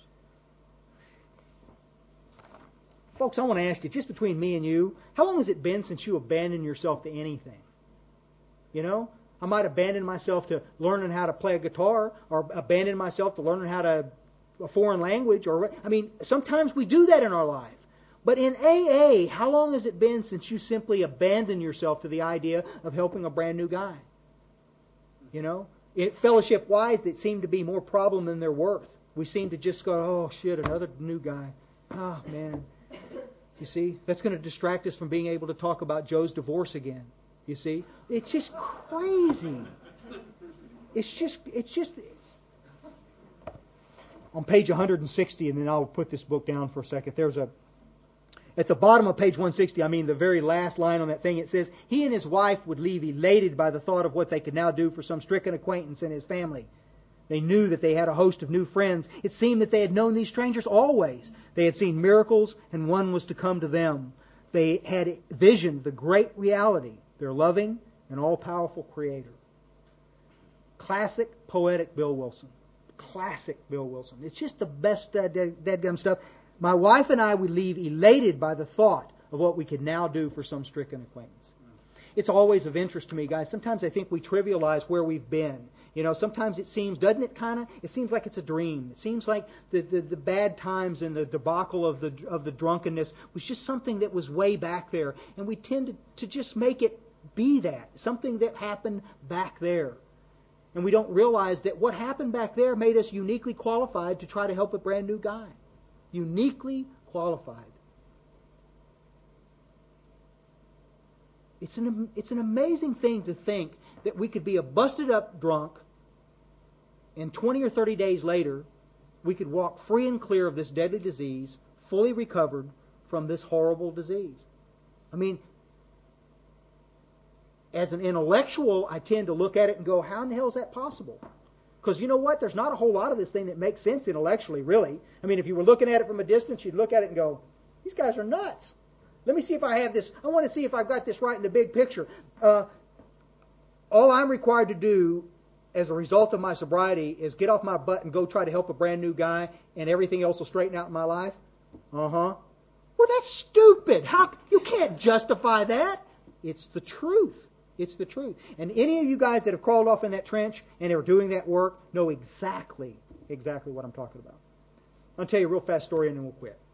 Folks, I want to ask you, just between me and you, how long has it been since you abandoned yourself to anything? You know? I might abandon myself to learning how to play a guitar, or abandon myself to learning how to a foreign language, sometimes we do that in our life. But in AA, how long has it been since you simply abandoned yourself to the idea of helping a brand new guy? You know, fellowship-wise, it seemed to be more problem than they're worth. We seem to just go, "Oh shit, another new guy. Oh man." You see, that's going to distract us from being able to talk about Joe's divorce again. You see, it's just crazy. It's just. On page 160, and then I'll put this book down for a second. At the bottom of page 160, the very last line on that thing, it says, "He and his wife would leave elated by the thought of what they could now do for some stricken acquaintance in his family. They knew that they had a host of new friends. It seemed that they had known these strangers always. They had seen miracles, and one was to come to them. They had visioned the great reality, their loving and all-powerful Creator." Classic poetic Bill Wilson. Classic Bill Wilson. It's just the best deadgum stuff. "My wife and I would leave elated by the thought of what we could now do for some stricken acquaintance." It's always of interest to me, guys. Sometimes I think we trivialize where we've been. You know, sometimes it seems, doesn't it kind of? It seems like it's a dream. It seems like the bad times and the debacle of the drunkenness was just something that was way back there. And we tend to just make it be that. Something that happened back there. And we don't realize that what happened back there made us uniquely qualified to try to help a brand new guy. Uniquely qualified. It's an amazing thing to think that we could be a busted up drunk, and 20 or 30 days later, we could walk free and clear of this deadly disease, fully recovered from this horrible disease. As an intellectual, I tend to look at it and go, how in the hell is that possible? Because you know what? There's not a whole lot of this thing that makes sense intellectually, really. If you were looking at it from a distance, you'd look at it and go, these guys are nuts. Let me see if I have this. I want to see if I've got this right in the big picture. All I'm required to do as a result of my sobriety is get off my butt and go try to help a brand new guy, and everything else will straighten out in my life? Well, that's stupid. You can't justify that. It's the truth. It's the truth. And any of you guys that have crawled off in that trench and are doing that work know exactly what I'm talking about. I'll tell you a real fast story and then we'll quit.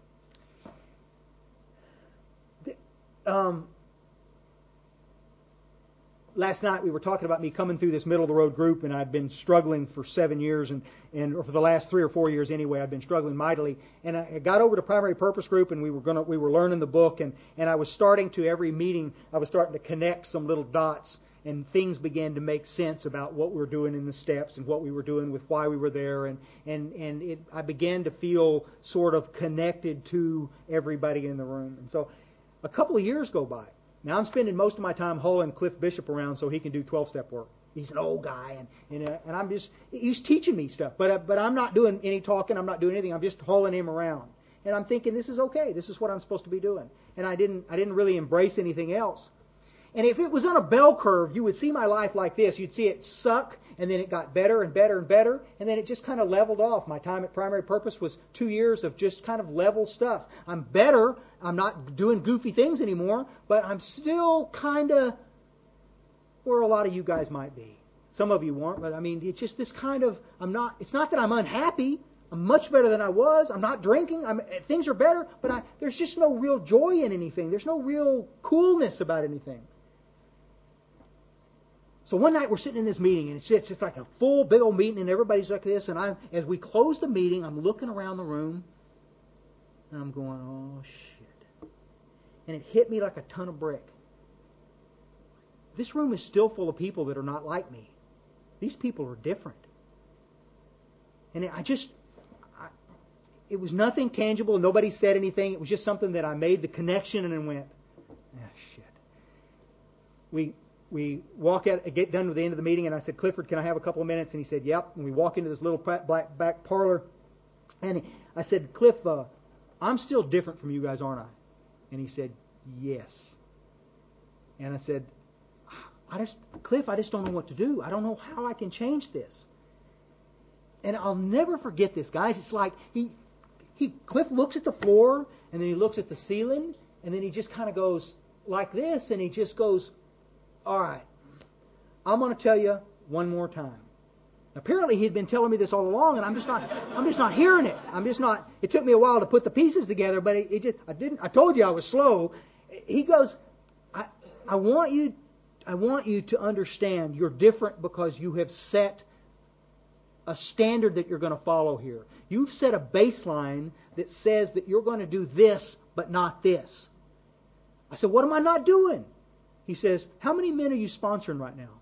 Last night we were talking about me coming through this middle-of-the-road group, and I'd been struggling for 7 years, and for the last 3 or 4 years anyway, I'd been struggling mightily. And I got over to Primary Purpose Group, and we were learning the book, and I was starting to, every meeting, I was starting to connect some little dots. and things began to make sense about what we were doing in the steps and what we were doing with why we were there, and I began to feel sort of connected to everybody in the room. And so a couple of years go by. Now I'm spending most of my time hauling Cliff Bishop around so he can do 12-step work. He's an old guy, and I'm just, he's teaching me stuff, but I'm not doing any talking, I'm not doing anything, I'm just hauling him around. And I'm thinking, this is okay, this is what I'm supposed to be doing. And I didn't really embrace anything else. And if it was on a bell curve, you would see my life like this. You'd see it suck, and then it got better and better and better, and then it just kind of leveled off. My time at Primary Purpose was 2 years of just kind of level stuff. I'm better, I'm not doing goofy things anymore, but I'm still kind of where a lot of you guys might be. Some of you weren't, but I mean, it's just this kind of, it's not that I'm unhappy. I'm much better than I was. I'm not drinking. Things are better, but there's just no real joy in anything. There's no real coolness about anything. So one night we're sitting in this meeting, and it's just like a full big old meeting, and everybody's like this, and as we close the meeting, I'm looking around the room, and I'm going, oh, shit. And it hit me like a ton of brick. This room is still full of people that are not like me. These people are different. And it was nothing tangible. Nobody said anything. It was just something that I made the connection and then went, shit. We get done with the end of the meeting, and I said, Clifford, can I have a couple of minutes? And he said, yep. And we walk into this little black back parlor. And I said, Cliff, I'm still different from you guys, aren't I? And he said, yes. And I said, Cliff, I just don't know what to do. I don't know how I can change this. And I'll never forget this, guys. It's like Cliff looks at the floor, and then he looks at the ceiling, and then he just kind of goes like this, and he just goes, all right, I'm going to tell you one more time. Apparently he'd been telling me this all along, and I'm just not hearing it. It took me a while to put the pieces together, but I told you I was slow. He goes, I want you to understand you're different because you have set a standard that you're going to follow here. You've set a baseline that says that you're going to do this, but not this. I said, what am I not doing? He says, how many men are you sponsoring right now?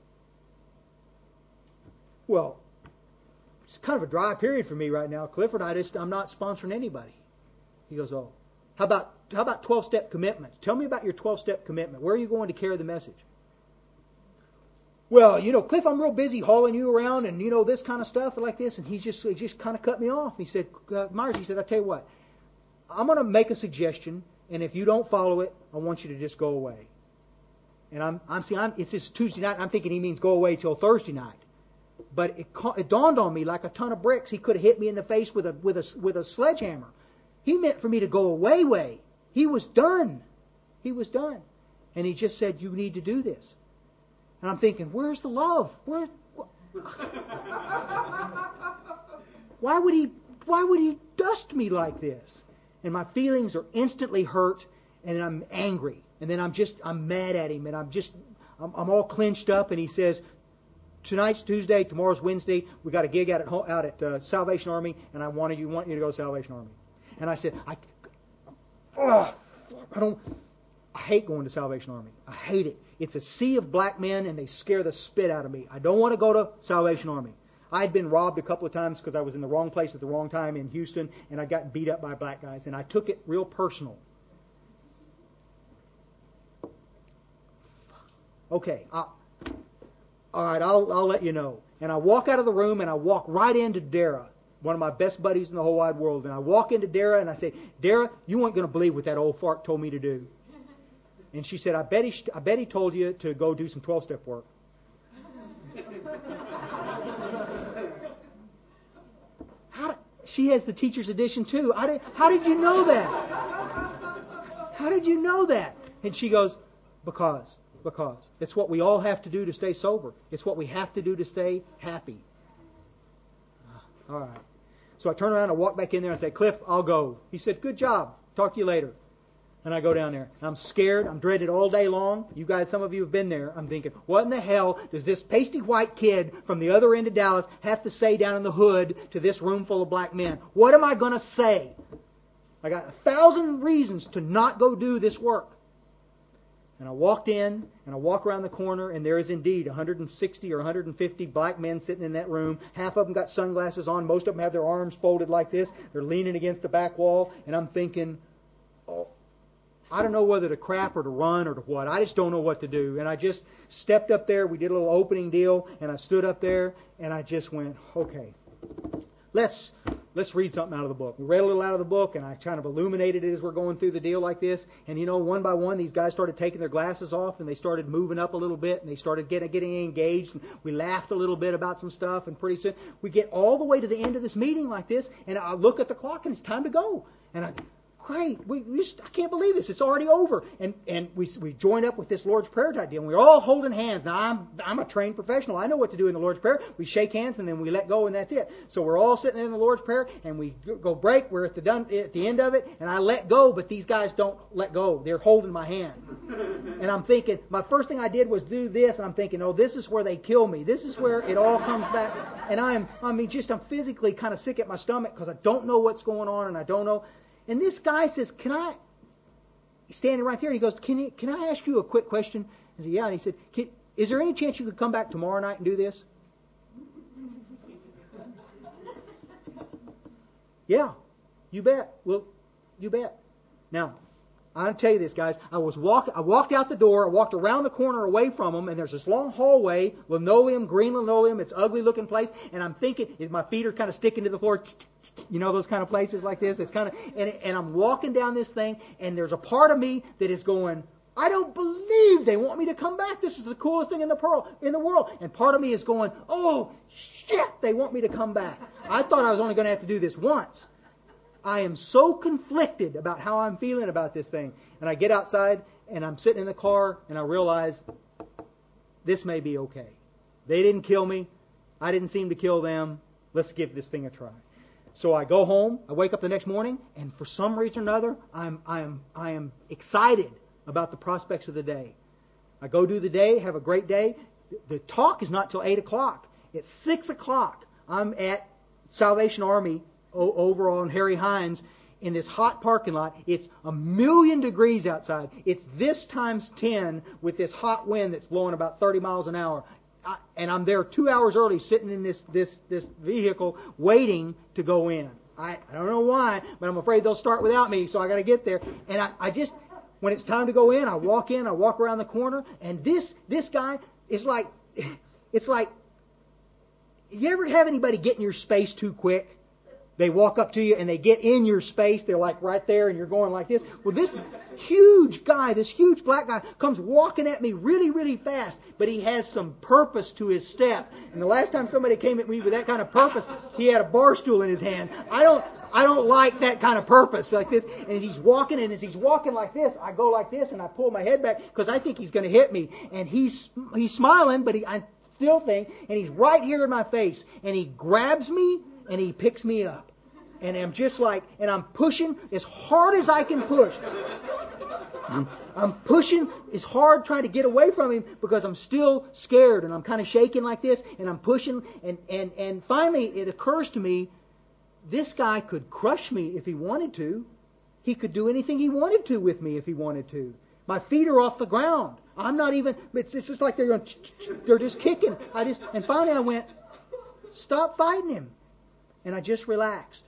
Well, it's kind of a dry period for me right now, Clifford. I'm not sponsoring anybody. He goes, oh, how about 12-step commitments? Tell me about your 12-step commitment. Where are you going to carry the message? Well, Cliff, I'm real busy hauling you around and, this kind of stuff like this. And he just kind of cut me off. He said, Myers, I tell you what, I'm going to make a suggestion, and if you don't follow it, I want you to just go away. And it's just Tuesday night, and I'm thinking he means go away till Thursday night. But it dawned on me like a ton of bricks. He could have hit me in the face with a sledgehammer. He meant for me to go away. He was done. And he just said, you need to do this. And I'm thinking, where's the love? Why would he dust me like this? And my feelings are instantly hurt, and I'm angry. And then I'm mad at him, and I'm all clenched up, and he says, tonight's Tuesday, tomorrow's Wednesday, we got a gig out at Salvation Army, and I want you to go to Salvation Army. And I said, I hate going to Salvation Army. I hate it. It's a sea of black men, and they scare the spit out of me. I don't want to go to Salvation Army. I had been robbed a couple of times because I was in the wrong place at the wrong time in Houston, and I got beat up by black guys, and I took it real personal. Okay, all right, I'll let you know. And I walk out of the room, and I walk right into Dara, one of my best buddies in the whole wide world. And I walk into Dara, and I say, Dara, you ain't going to believe what that old fart told me to do. And she said, I bet he told you to go do some 12-step work. She has the teacher's edition too. How did you know that? How did you know that? And she goes, because it's what we all have to do to stay sober. It's what we have to do to stay happy. All right. So I turn around and walk back in there and say, Cliff, I'll go. He said, good job. Talk to you later. And I go down there. And I'm scared. I'm dreaded all day long. You guys, some of you have been there. I'm thinking, what in the hell does this pasty white kid from the other end of Dallas have to say down in the hood to this room full of black men? What am I going to say? I got 1,000 reasons to not go do this work. And I walked in, and I walk around the corner, and there is indeed 160 or 150 black men sitting in that room. Half of them got sunglasses on. Most of them have their arms folded like this. They're leaning against the back wall. And I'm thinking, oh, I don't know whether to crap or to run or to what. I just don't know what to do. And I just stepped up there. We did a little opening deal, and I stood up there, and I just went, okay, let's read something out of the book. We read a little out of the book, and I kind of illuminated it as we're going through the deal like this. And, one by one, these guys started taking their glasses off, and they started moving up a little bit, and they started getting engaged. And we laughed a little bit about some stuff, and pretty soon we get all the way to the end of this meeting like this, and I look at the clock, and it's time to go. And great, I can't believe this. It's already over. And we joined up with this Lord's Prayer type deal, and we're all holding hands. Now, I'm a trained professional. I know what to do in the Lord's Prayer. We shake hands, and then we let go, and that's it. So we're all sitting in the Lord's Prayer, and we go break. We're at the end of it, and I let go, but these guys don't let go. They're holding my hand. And I'm thinking, my first thing I did was do this, and I'm thinking, oh, this is where they kill me. This is where it all comes back. And I'm physically kind of sick at my stomach because I don't know what's going on, and I don't know. And this guy says, he's standing right there, and he goes, can I ask you a quick question? I said, yeah. And he said, is there any chance you could come back tomorrow night and do this? Yeah, you bet. Well, you bet. Now, I'll tell you this, guys. I walked out the door. I walked around the corner away from them, and there's this long hallway, linoleum, green linoleum. It's an ugly-looking place, and I'm thinking, my feet are kind of sticking to the floor. Those kind of places like this. It's kind of, and I'm walking down this thing, and there's a part of me that is going, I don't believe they want me to come back. This is the coolest thing in the world. And part of me is going, oh shit, they want me to come back. I thought I was only going to have to do this once. I am so conflicted about how I'm feeling about this thing. And I get outside, and I'm sitting in the car, and I realize this may be okay. They didn't kill me. I didn't seem to kill them. Let's give this thing a try. So I go home. I wake up the next morning, and for some reason or another, I am excited about the prospects of the day. I go do the day, have a great day. The talk is not till 8 o'clock. At 6 o'clock, I'm at Salvation Army over on Harry Hines in this hot parking lot. It's 1,000,000 degrees outside. It's this times 10 with this hot wind that's blowing about 30 miles an hour. And I'm there 2 hours early sitting in this vehicle waiting to go in. I don't know why, but I'm afraid they'll start without me, so I got to get there. And I just, when it's time to go in, I walk around the corner, and this guy is like, it's like, you ever have anybody get in your space too quick? They walk up to you and they get in your space. They're like right there and you're going like this. Well, this huge guy, this huge black guy comes walking at me really, really fast, but he has some purpose to his step. And the last time somebody came at me with that kind of purpose, he had a bar stool in his hand. I don't like that kind of purpose like this. And he's walking, and as he's walking like this, I go like this and I pull my head back because I think he's going to hit me. And he's smiling, but I still think, and he's right here in my face, and he grabs me and he picks me up. And I'm just like, and I'm pushing as hard as I can push. I'm pushing as hard trying to get away from him because I'm still scared, and I'm kind of shaking like this, and I'm pushing, and finally it occurs to me, this guy could crush me if he wanted to. He could do anything he wanted to with me if he wanted to. My feet are off the ground. I'm not even, it's just like they're just kicking. And finally I went, stop fighting him. And I just relaxed.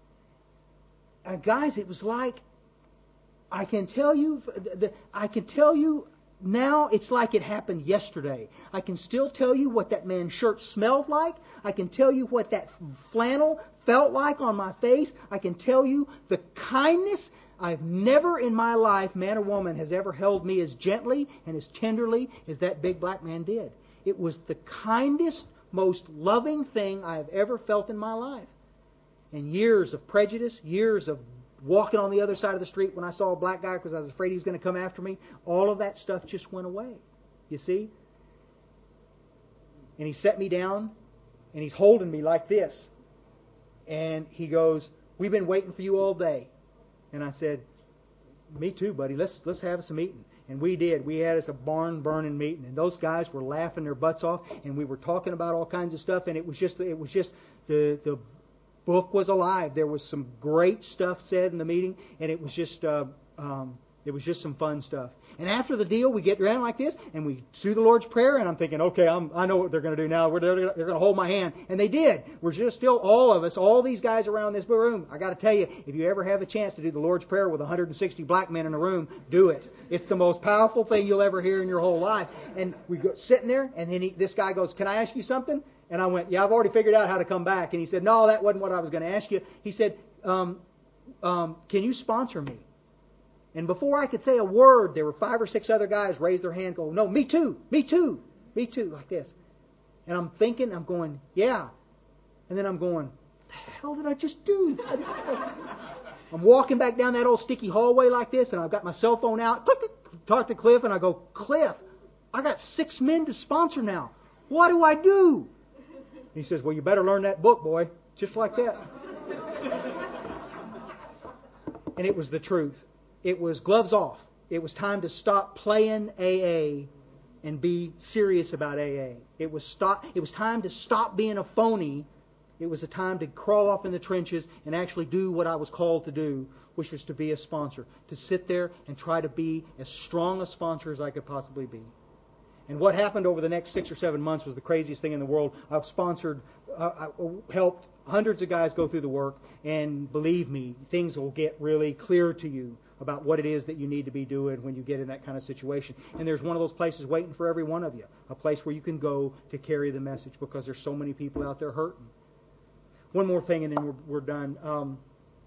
Guys, it was like, I can tell you now it's like it happened yesterday. I can still tell you what that man's shirt smelled like. I can tell you what that flannel felt like on my face. I can tell you the kindness. I've never in my life, man or woman, has ever held me as gently and as tenderly as that big black man did. It was the kindest, most loving thing I have ever felt in my life. And years of prejudice, years of walking on the other side of the street when I saw a black guy because I was afraid he was going to come after me, all of that stuff just went away. You see? And he set me down, and he's holding me like this. And he goes, we've been waiting for you all day. And I said, me too, buddy. Let's have us a meeting. And we did. We had us a barn-burning meeting. And those guys were laughing their butts off, and we were talking about all kinds of stuff, and it was just the book was alive. There was some great stuff said in the meeting, and it was just It was just some fun stuff. And after the deal, we get around like this, and we do the Lord's Prayer, and I'm thinking, okay, I know what they're going to do now. They're going to hold my hand. And they did. We're just still, all of us, all these guys around this room. I got to tell you, if you ever have a chance to do the Lord's Prayer with 160 black men in a room, do it. It's the most powerful thing you'll ever hear in your whole life. And we go sitting there, and then this guy goes, can I ask you something? And I went, yeah, I've already figured out how to come back. And he said, no, that wasn't what I was going to ask you. He said, can you sponsor me? And before I could say a word, there were 5 or 6 other guys raised their hand, go, no, me too, like this. And I'm thinking, I'm going, yeah. And then I'm going, what the hell did I just do? I'm walking back down that old sticky hallway like this, and I've got my cell phone out, talk to Cliff, and I go, Cliff, I got 6 men to sponsor now. What do I do? He says, well, you better learn that book, boy. Just like that. And it was the truth. It was gloves off. It was time to stop playing AA and be serious about AA. It was time to stop being a phony. It was a time to crawl off in the trenches and actually do what I was called to do, which was to be a sponsor. To sit there and try to be as strong a sponsor as I could possibly be. And what happened over the next 6 or 7 months was the craziest thing in the world. I've helped hundreds of guys go through the work, and believe me, things will get really clear to you about what it is that you need to be doing when you get in that kind of situation. And there's one of those places waiting for every one of you, a place where you can go to carry the message, because there's so many people out there hurting. One more thing, and then we're done.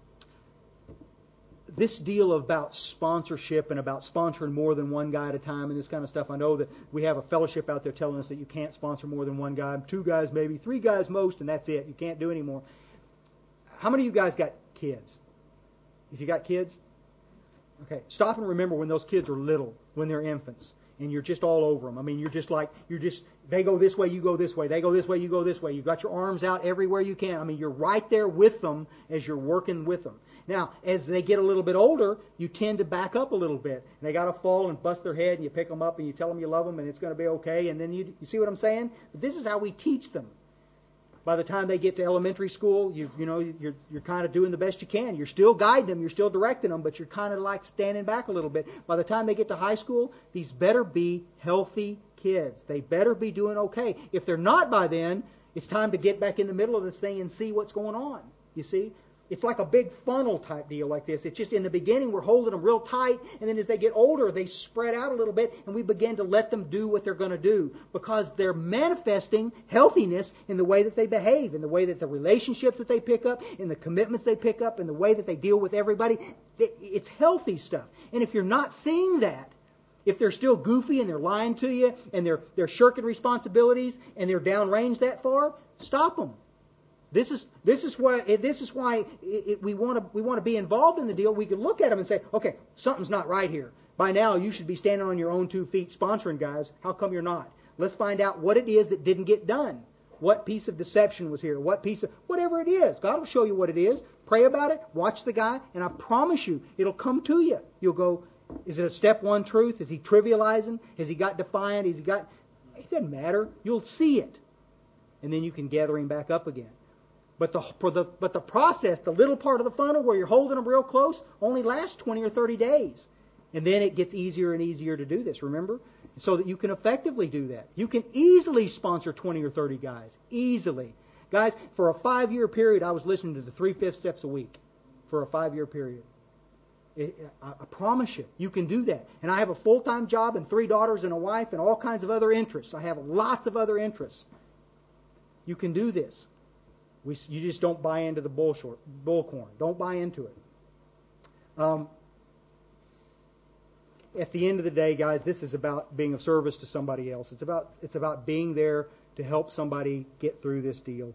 This deal about sponsorship and about sponsoring more than one guy at a time and this kind of stuff, I know that we have a fellowship out there telling us that you can't sponsor more than one guy, 2 guys maybe, 3 guys most, and that's it. You can't do any more. How many of you guys got kids? If you got kids? Okay, stop and remember when those kids are little, when they're infants, and you're just all over them. I mean, they go this way, you go this way. They go this way, you go this way. You've got your arms out everywhere you can. I mean, you're right there with them as you're working with them. Now, as they get a little bit older, you tend to back up a little bit. And they got to fall and bust their head, and you pick them up and you tell them you love them and it's going to be okay. And then you see what I'm saying? But this is how we teach them. By the time they get to elementary school, you're kind of doing the best you can. You're still guiding them, you're still directing them, but you're kind of like standing back a little bit. By the time they get to high school, these better be healthy kids. They better be doing okay. If they're not by then, it's time to get back in the middle of this thing and see what's going on. You see? It's like a big funnel type deal like this. It's just in the beginning we're holding them real tight, and then as they get older they spread out a little bit, and we begin to let them do what they're going to do, because they're manifesting healthiness in the way that they behave, in the way that the relationships that they pick up, in the commitments they pick up, in the way that they deal with everybody. It's healthy stuff. And if you're not seeing that, if they're still goofy and they're lying to you and they're shirking responsibilities and they're downrange that far, stop them. This is why we want to be involved in the deal. We can look at them and say, okay, something's not right here. By now you should be standing on your own 2 feet sponsoring guys. How come you're not? Let's find out what it is that didn't get done. What piece of deception was here? What piece of whatever it is. God will show you what it is. Pray about it. Watch the guy, and I promise you, it'll come to you. You'll go, is it a step 1 truth? Is he trivializing? Has he got defiant? It doesn't matter. You'll see it, and then you can gather him back up again. But the process, the little part of the funnel where you're holding them real close, only lasts 20 or 30 days. And then it gets easier and easier to do this, remember? So that you can effectively do that. You can easily sponsor 20 or 30 guys. Easily. Guys, for a 5-year period, I was listening to the 3/5 steps a week. For a 5-year period. I promise you, you can do that. And I have a full-time job and 3 daughters and a wife and all kinds of other interests. I have lots of other interests. You can do this. You just don't buy into the bullcorn. Don't buy into it. At the end of the day, guys, this is about being of service to somebody else. It's about being there to help somebody get through this deal.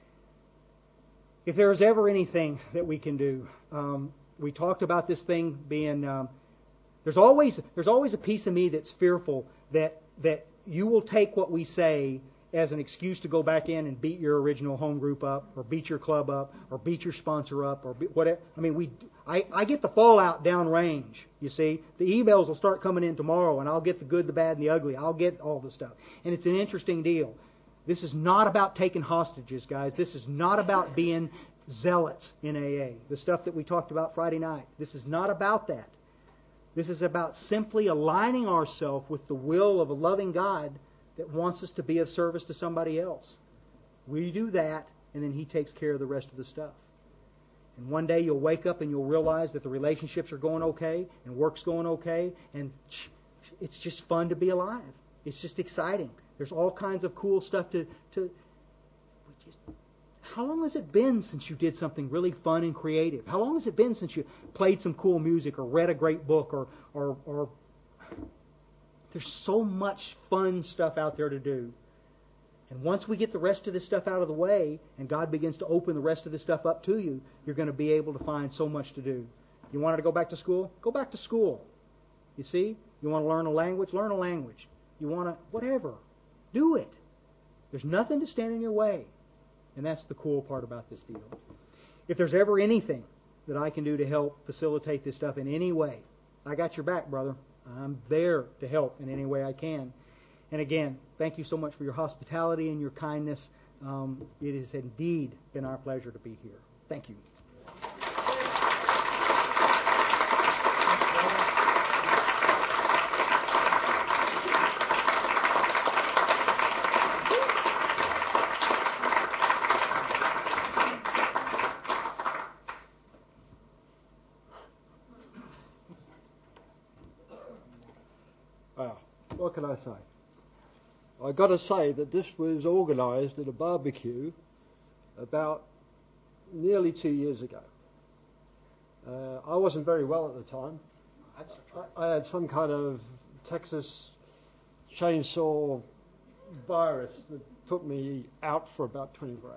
If there is ever anything that we can do, we talked about this thing being. There's always a piece of me that's fearful that you will take what we say as an excuse to go back in and beat your original home group up, or beat your club up, or beat your sponsor up, or whatever. I mean, I get the fallout downrange. You see, the emails will start coming in tomorrow, and I'll get the good, the bad, and the ugly. I'll get all the stuff, and it's an interesting deal. This is not about taking hostages, guys. This is not about being zealots in AA. The stuff that we talked about Friday night. This is not about that. This is about simply aligning ourselves with the will of a loving God that wants us to be of service to somebody else. We do that, and then He takes care of the rest of the stuff. And one day you'll wake up and you'll realize that the relationships are going okay, and work's going okay, and it's just fun to be alive. It's just exciting. There's all kinds of cool stuff to how long has it been since you did something really fun and creative? How long has it been since you played some cool music or read a great book or there's so much fun stuff out there to do. And once we get the rest of this stuff out of the way and God begins to open the rest of this stuff up to you, you're going to be able to find so much to do. You wanted to go back to school? Go back to school. You see? You want to learn a language? Learn a language. You want to, whatever. Do it. There's nothing to stand in your way. And that's the cool part about this deal. If there's ever anything that I can do to help facilitate this stuff in any way, I got your back, brother. I'm there to help in any way I can. And again, thank you so much for your hospitality and your kindness. It has indeed been our pleasure to be here. Thank you. What can I say? I got to say that this was organised at a barbecue about nearly 2 years ago. I wasn't very well at the time. I had some kind of Texas chainsaw virus that took me out for about 24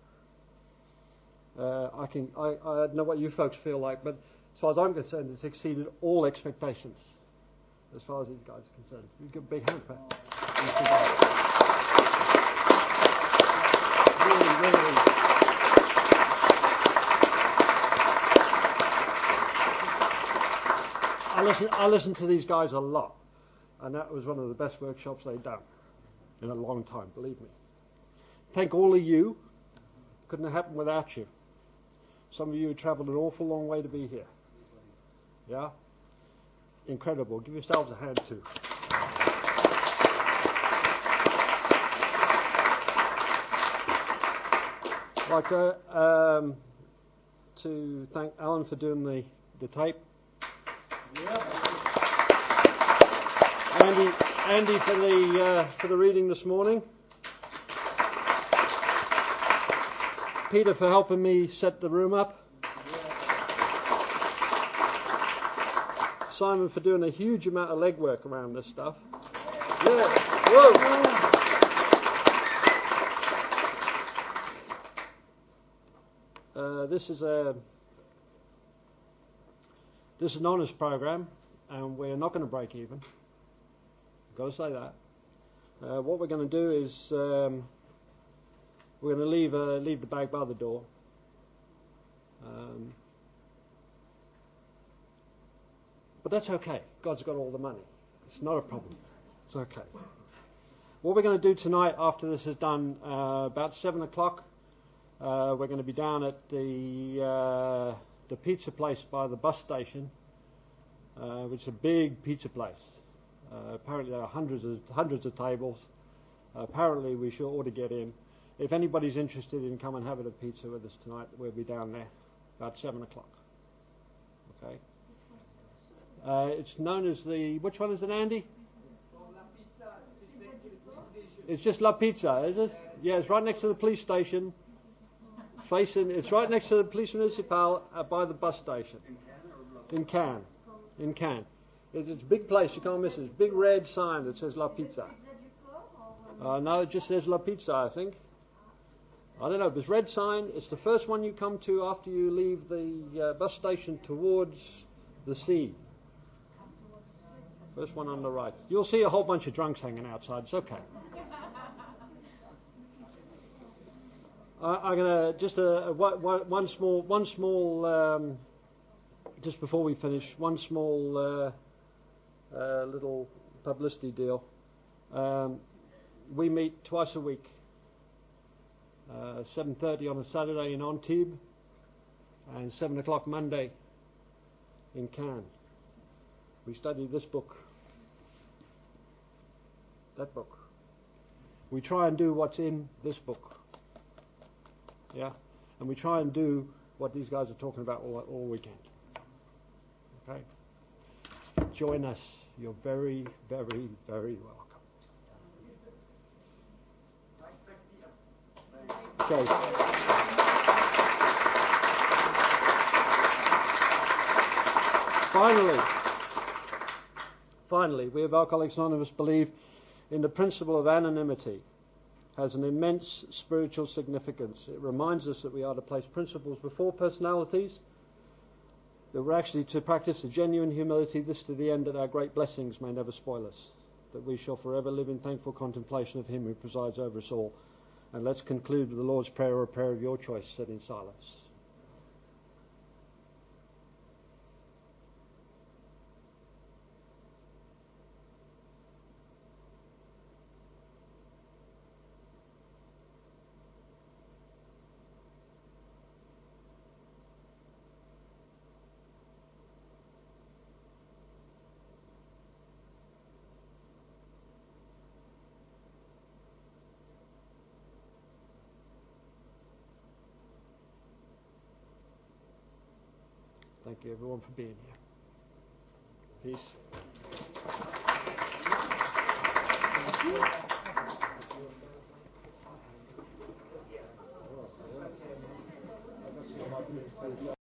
hours. I don't know what you folks feel like, but as far as I'm concerned, it's exceeded all expectations. As far as these guys are concerned, you give a big hand for that. Really. I listen to these guys a lot, and that was one of the best workshops they've done in a long time, believe me. Thank all of you. Couldn't have happened without you. Some of you have travelled an awful long way to be here. Yeah? Incredible. Give yourselves a hand too. I'd like to thank Alan for doing the tape. Andy for the reading this morning. Peter for helping me set the room up. Simon for doing a huge amount of legwork around this stuff. Yeah. Whoa. This is an honest program, and we're not going to break even. I've got to say that. What we're going to do is we're going to leave the bag by the door. But that's okay. God's got all the money. It's not a problem. It's okay. What we're going to do tonight after this is done, about 7 o'clock, we're going to be down at the pizza place by the bus station, which is a big pizza place. Apparently there are hundreds of tables. Apparently we sure ought to get in. If anybody's interested in coming and having a pizza with us tonight, we'll be down there about 7 o'clock. Okay. It's known as which one is it, Andy? It's just La Pizza, is it? Yeah, it's right next to the police station. It's right next to the police municipal by the bus station. In Cannes. It's a big place, you can't miss it. It's a big red sign that says La Pizza. No, it just says La Pizza, I think. I don't know, but it's red sign. It's the first one you come to after you leave the bus station towards the sea. First one on the right. You'll see a whole bunch of drunks hanging outside. It's okay. I'm gonna just one small just before we finish, one small little publicity deal. We meet twice a week. 7:30 on a Saturday in Antibes and 7 o'clock Monday in Cannes. We study this book, that book. We try and do what's in this book. Yeah? And we try and do what these guys are talking about all weekend. Okay? Join us. You're very, very, very welcome. Okay. Finally, we of Alcoholics Anonymous believe in the principle of anonymity. Has an immense spiritual significance. It reminds us that we are to place principles before personalities, that we're actually to practice a genuine humility, this to the end that our great blessings may never spoil us, that we shall forever live in thankful contemplation of Him who presides over us all. And let's conclude with the Lord's Prayer, or a prayer of your choice, said in silence. Thank you, everyone, for being here. Peace.